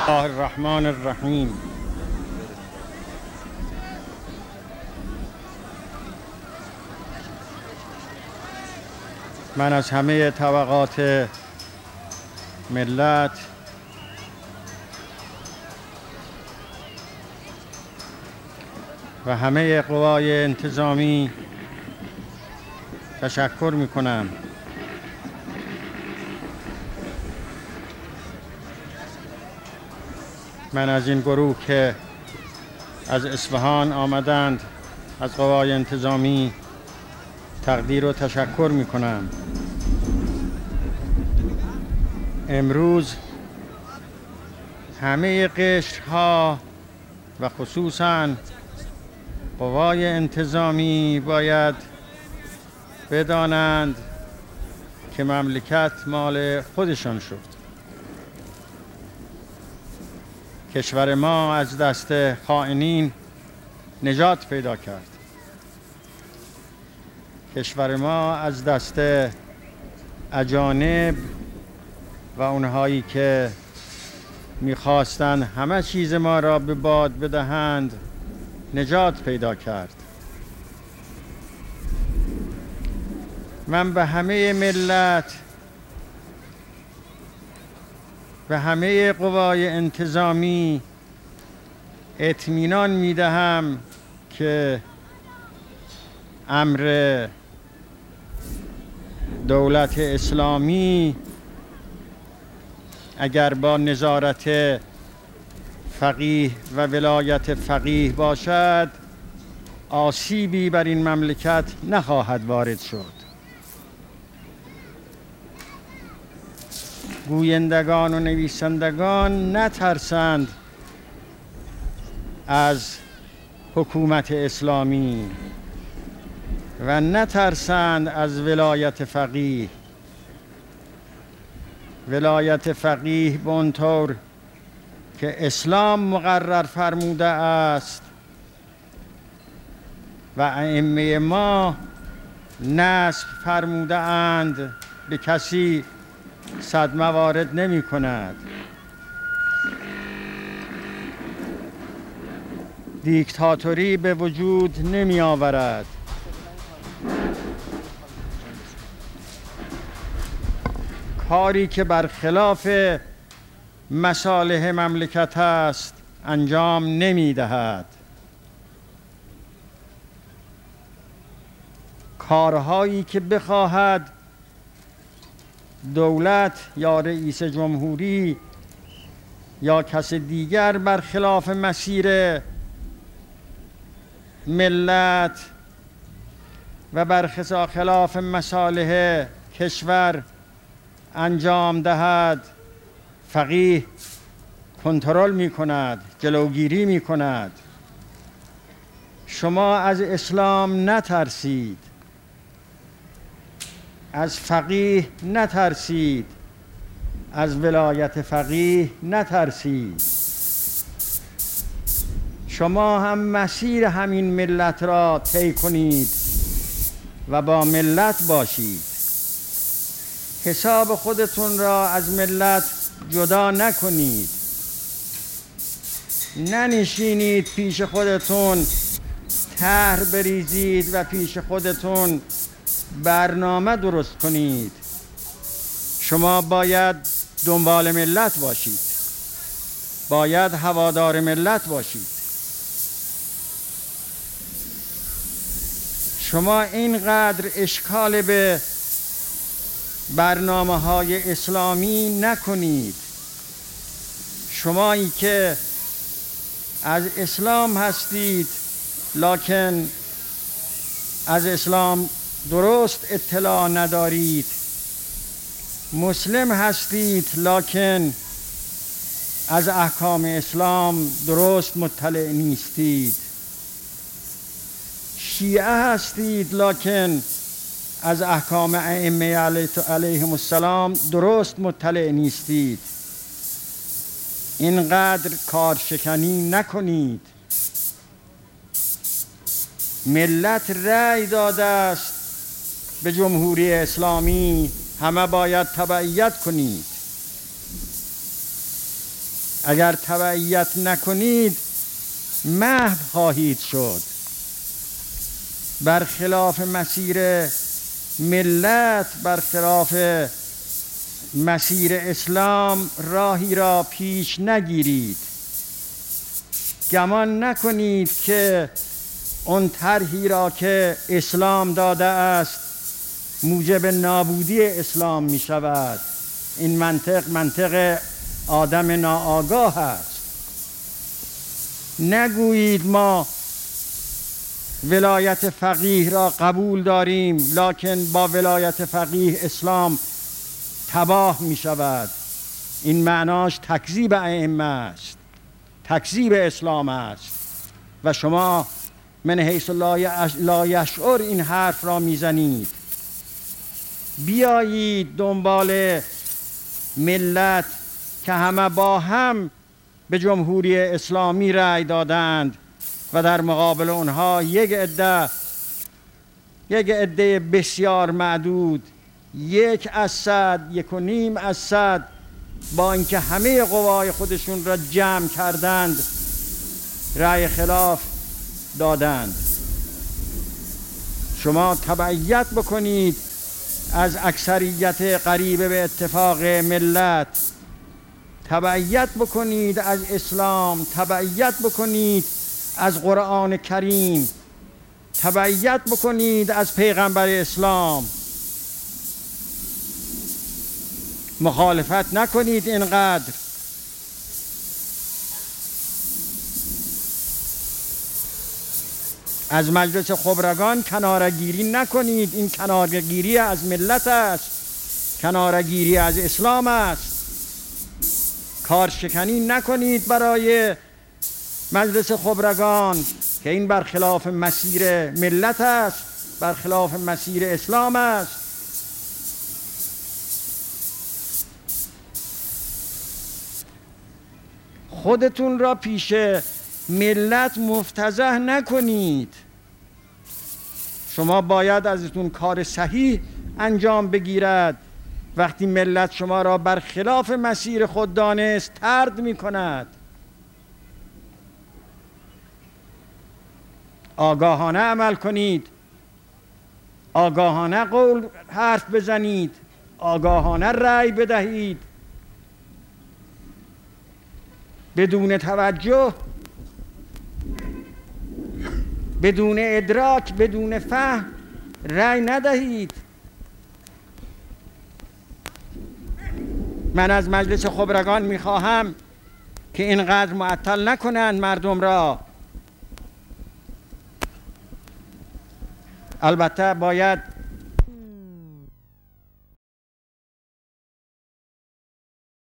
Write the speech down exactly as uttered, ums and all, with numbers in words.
الله الرحمن الرحیم. من از همه طبقات ملت و همه قوای انتظامی تشکر می کنم من از این گروه که از اصفهان آمدند، از قوای انتظامی تقدیر و تشکر می کنم. امروز همه قشرها و خصوصاً قوای انتظامی باید بدانند که مملکت مال خودشان شد. کشور ما از دست خائنین نجات پیدا کرد. کشور ما از دست اجانب و اونهایی که میخواستند همه چیز ما را به باد بدهند نجات پیدا کرد. من به همه ملت و همه قوای انتظامی اطمینان میدهم که امر دولت اسلامی اگر با نظارت فقیه و ولایت فقیه باشد، آسیبی بر این مملکت نخواهد وارد شد. گویندگان و نویسندگان نترسند از حکومت اسلامی و نترسند از ولایت فقیه. ولایت فقیه به اون طور که اسلام مقرر فرموده است و ائمه ما نصب فرموده اند به کسی صدمه وارد نمی کند. دیکتاتوری به وجود نمی آورد. کاری که برخلاف مصالح مملکت است انجام نمی دهد. کارهایی که بخواهد دولت یا رئیس جمهوری یا کس دیگر برخلاف مسیر ملت و برخلاف مصالح کشور انجام دهد، فقیه کنترل می کند، جلوگیری می کند. شما از اسلام نترسید، از فقیه نترسید، از ولایت فقیه نترسید. شما هم مسیر همین ملت را طی کنید و با ملت باشید. حساب خودتون را از ملت جدا نکنید. ننشینید پیش خودتون طرح بریزید و پیش خودتون برنامه درست کنید. شما باید دنبال ملت باشید، باید هوادار ملت باشید. شما اینقدر اشکال به برنامه های اسلامی نکنید. شمایی که از اسلام هستید لکن از اسلام درست اطلاع ندارید، مسلم هستید لکن از احکام اسلام درست مطلع نیستید، شیعه هستید لکن از احکام ائمه علیهم السلام درست مطلع نیستید. اینقدر کارشکنی نکنید. ملت رأی داده است به جمهوری اسلامی، همه باید تبعیت کنید. اگر تبعیت نکنید محو خواهید شد. برخلاف مسیر ملت، برخلاف مسیر اسلام راهی را پیش نگیرید. گمان نکنید که اون طرحی را که اسلام داده است موجب نابودی اسلام می شود. این منطق منطق آدم ناآگاه است. نگویید ما ولایت فقیه را قبول داریم لکن با ولایت فقیه اسلام تباه می شود. این معناش تکذیب ائمه است، تکذیب اسلام است و شما من حیث لا یشعر این حرف را میزنید. بیایید دنبال ملت که همه با هم به جمهوری اسلامی رأی دادند و در مقابل اونها یک عده یک عده بسیار معدود، یک از صد، یک و نیم از صد، با اینکه همه قوای خودشون را جمع کردند رأی خلاف دادند. شما تبعیت بکنید از اکثریت قریب به اتفاق ملت، تبعیت بکنید از اسلام، تبعیت بکنید از قرآن کریم، تبعیت بکنید از پیغمبر اسلام. مخالفت نکنید اینقدر. از مجلس خبرگان کنارگیری نکنید. این کنارگیری از ملت است، کنارگیری از اسلام است. کارشکنی نکنید برای مجلس خبرگان که این برخلاف مسیر ملت است، برخلاف مسیر اسلام است. خودتون را پیش ملت مفتضح نکنید. شما باید ازتون کار صحیح انجام بگیرد. وقتی ملت شما را برخلاف مسیر خود دانست طرد می کند. آگاهانه عمل کنید، آگاهانه قول حرف بزنید، آگاهانه رأی بدهید. بدون توجه، بدون ادراک، بدون فهم رأی ندهید. من از مجلس خبرگان میخواهم که اینقدر معطل نکنند مردم را. البته باید